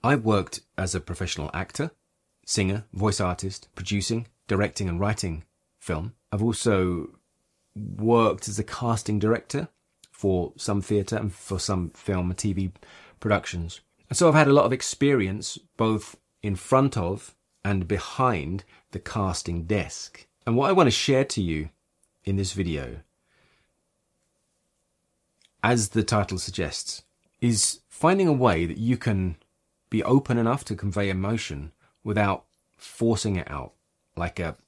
I've worked as a professional actor, singer, voice artist, producing, directing and writing film. I've also worked as a casting director for some theatre and for some film and TV productions. And so I've had a lot of experience both in front of and behind the casting desk. And what I want to share to you in this video, as the title suggests, is finding a way that you can be open enough to convey emotion without forcing it out like you're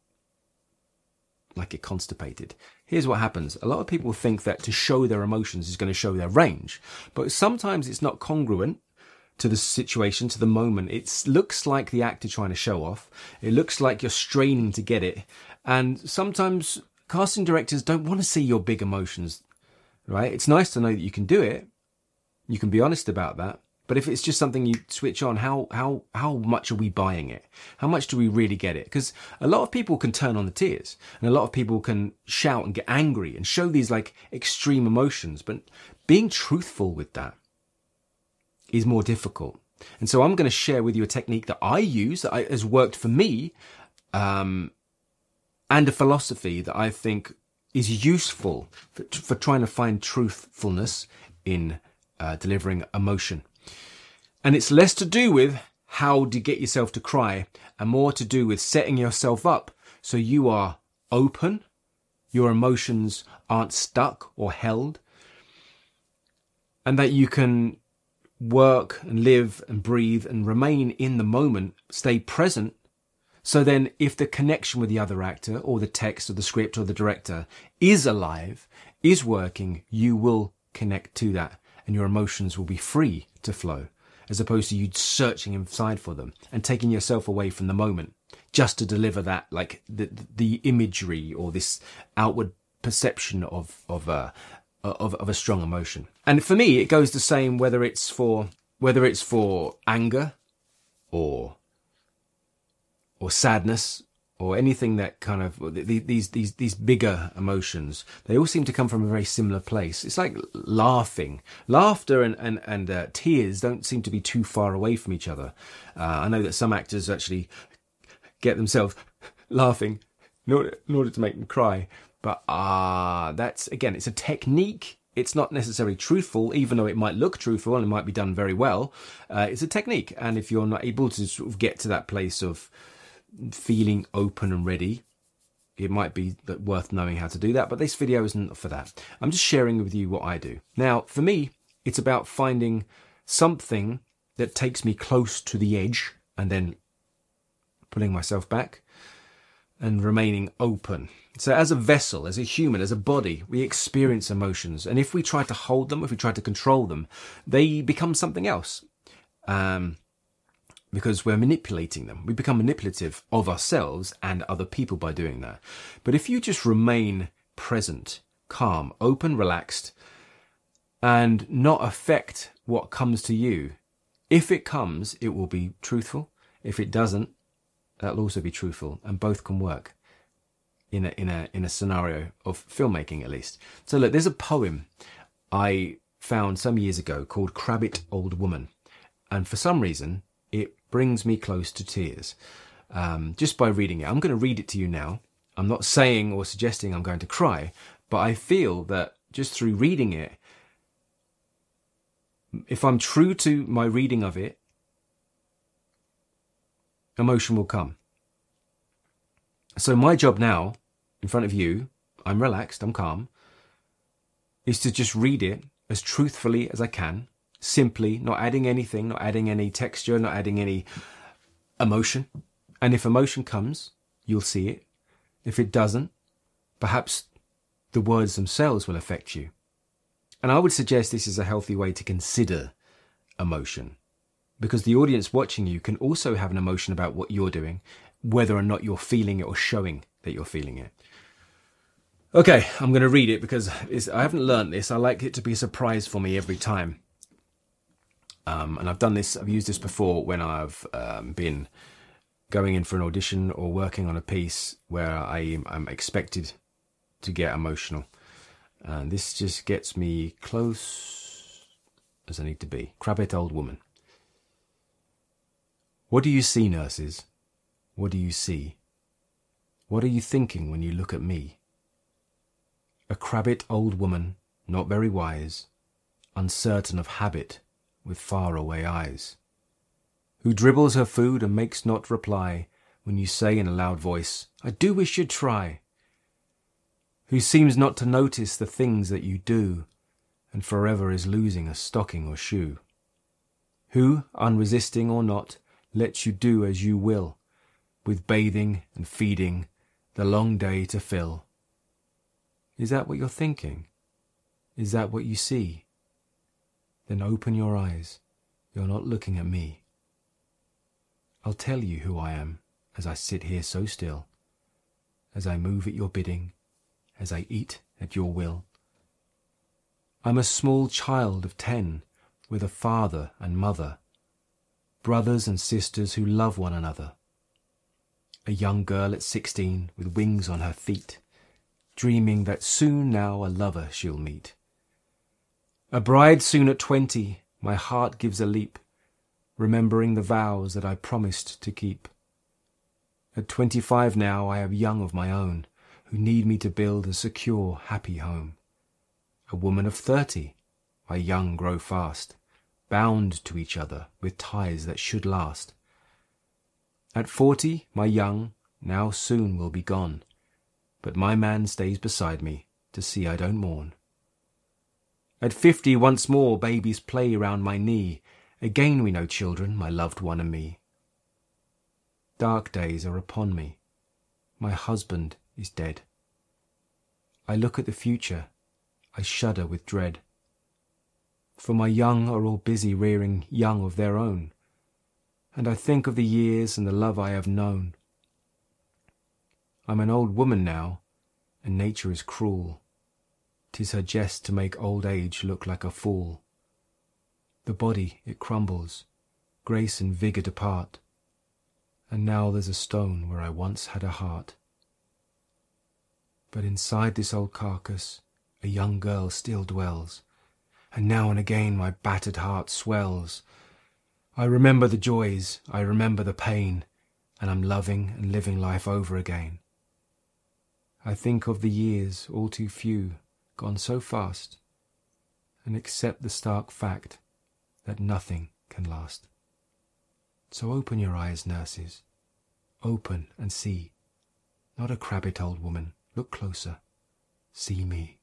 constipated. Here's what happens. A lot of people think that to show their emotions is going to show their range, but sometimes it's not congruent to the situation, to the moment. It looks like the actor trying to show off. It looks like you're straining to get it. And sometimes casting directors don't want to see your big emotions, right? It's nice to know that you can do it. You can be honest about that. But if it's just something you switch on, how much are we buying it? How much do we really get it? Because a lot of people can turn on the tears, and a lot of people can shout and get angry and show these like extreme emotions. But being truthful with that is more difficult. And so I'm going to share with you a technique that I use that has worked for me, and a philosophy that I think is useful for trying to find truthfulness in delivering emotion. And it's less to do with how to get yourself to cry and more to do with setting yourself up so you are open, your emotions aren't stuck or held, and that you can work and live and breathe and remain in the moment, stay present. So then if the connection with the other actor or the text or the script or the director is alive, is working, you will connect to that and your emotions will be free to flow, as opposed to you searching inside for them and taking yourself away from the moment just to deliver that, like the imagery or this outward perception of a strong emotion. And for me, it goes the same whether it's for anger or sadness or anything that kind of these bigger emotions. They all seem to come from a very similar place. It's like laughing. Laughter and tears don't seem to be too far away from each other. I know that some actors actually get themselves laughing in order to make them cry. But that's, again, it's a technique. It's not necessarily truthful, even though it might look truthful and it might be done very well. It's a technique. And if you're not able to sort of get to that place of feeling open and ready, it might be worth knowing how to do that. But this video isn't for that. I'm just sharing with you what I do. Now, for me, it's about finding something that takes me close to the edge and then pulling myself back and remaining open. So as a vessel, as a human, as a body, we experience emotions. And if we try to hold them, if we try to control them, they become something else. Because we're manipulating them. We become manipulative of ourselves and other people by doing that. But if you just remain present, calm, open, relaxed, and not affect what comes to you, if it comes, it will be truthful. If it doesn't, that'll also be truthful, and both can work in a scenario of filmmaking, at least. So look, there's a poem I found some years ago called Crabbit Old Woman, and for some reason it brings me close to tears just by reading it. I'm going to read it to you now. I'm not saying or suggesting I'm going to cry, but I feel that just through reading it, if I'm true to my reading of it, emotion will come. So my job now, in front of you, I'm relaxed, I'm calm, is to just read it as truthfully as I can, simply, not adding anything, not adding any texture, not adding any emotion. And if emotion comes, you'll see it. If it doesn't, perhaps the words themselves will affect you. And I would suggest this is a healthy way to consider emotion, because the audience watching you can also have an emotion about what you're doing, whether or not you're feeling it or showing that you're feeling it. Okay, I'm going to read it because I haven't learned this. I like it to be a surprise for me every time. And I've used this before when I've been going in for an audition or working on a piece where I'm expected to get emotional. And this just gets me close as I need to be. Crabbit Old Woman. What do you see, nurses? What do you see? What are you thinking when you look at me? A crabbit old woman, not very wise, uncertain of habit, with far-away eyes, who dribbles her food and makes not reply when you say in a loud voice, I do wish you'd try. Who seems not to notice the things that you do, and forever is losing a stocking or shoe. Who, unresisting or not, lets you do as you will, with bathing and feeding, the long day to fill. Is that what you're thinking? Is that what you see? Then open your eyes. You're not looking at me. I'll tell you who I am as I sit here so still, as I move at your bidding, as I eat at your will. I'm a small child of 10 with a father and mother, brothers and sisters who love one another. A young girl at 16 with wings on her feet, dreaming that soon now a lover she'll meet. A bride soon at 20, my heart gives a leap, remembering the vows that I promised to keep. At 25 now I have young of my own, who need me to build a secure, happy home. A woman of 30, my young grow fast, bound to each other with ties that should last. At 40, my young, now soon will be gone, but my man stays beside me to see I don't mourn. At 50 once more babies play round my knee, again we know children, my loved one and me. Dark days are upon me, my husband is dead. I look at the future, I shudder with dread. For my young are all busy rearing young of their own, and I think of the years and the love I have known. I'm an old woman now, and nature is cruel. 'Tis her jest to make old age look like a fool. The body, it crumbles, grace and vigour depart, and now there's a stone where I once had a heart. But inside this old carcass a young girl still dwells, and now and again my battered heart swells. I remember the joys, I remember the pain, and I'm loving and living life over again. I think of the years, all too few, gone so fast, and accept the stark fact that nothing can last. So open your eyes, nurses, open and see. Not a crabbit old woman, look closer, see me.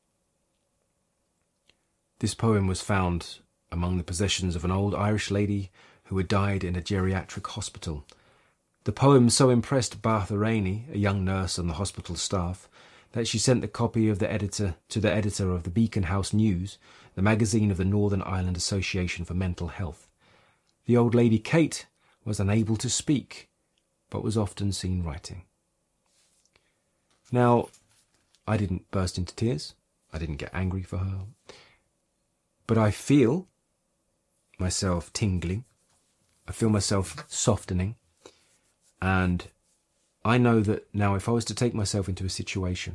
This poem was found among the possessions of an old Irish lady who had died in a geriatric hospital. The poem so impressed Bertha Rainey, a young nurse on the hospital staff, that she sent the copy of the editor to the editor of the Beacon House News, the magazine of the Northern Ireland Association for Mental Health. The old lady Kate was unable to speak, but was often seen writing. Now, I didn't burst into tears. I didn't get angry for her. But I feel myself tingling. I feel myself softening. And I know that now if I was to take myself into a situation,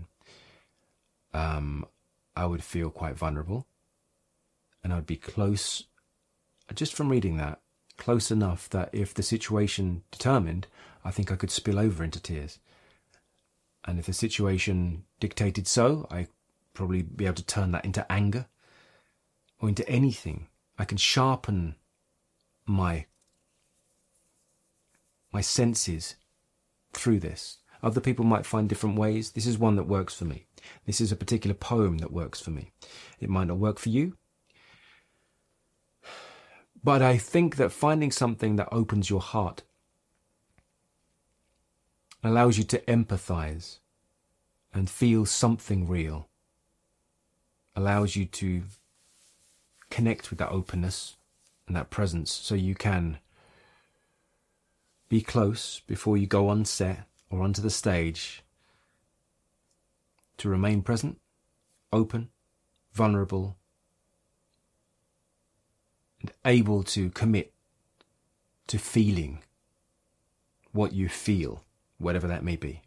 I would feel quite vulnerable. And I'd be close, just from reading that, close enough that if the situation determined, I think I could spill over into tears. And if the situation dictated so, I'd probably be able to turn that into anger or into anything. I can sharpen my senses through this. Other people might find different ways. This is one that works for me. This is a particular poem that works for me. It might not work for you. But I think that finding something that opens your heart allows you to empathize and feel something real, allows you to connect with that openness and that presence so you can be close before you go on set or onto the stage, to remain present, open, vulnerable, and able to commit to feeling what you feel, whatever that may be.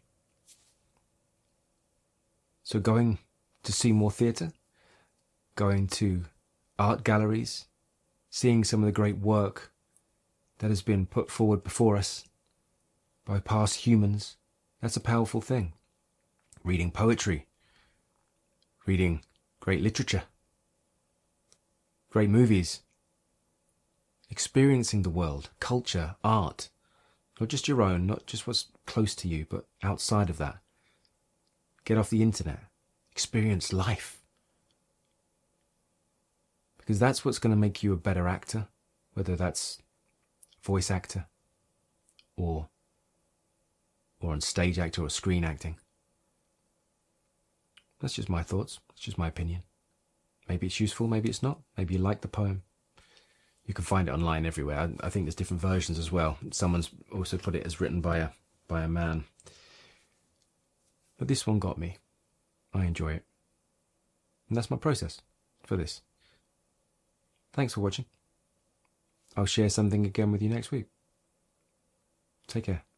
So going to see more theatre, going to art galleries, seeing some of the great work that has been put forward before us by past humans, that's a powerful thing. Reading poetry, reading great literature, great movies, experiencing the world, culture, art, not just your own, not just what's close to you, but outside of that. Get off the internet, experience life. Because that's what's going to make you a better actor, whether that's voice actor or on stage actor or screen acting. That's just my thoughts. It's just my opinion. Maybe it's useful, maybe it's not. Maybe you like the poem. You can find it online everywhere. I think there's different versions as well. Someone's also put it as written by a man. But this one got me. I enjoy it. And that's my process for this. Thanks for watching. I'll share something again with you next week. Take care.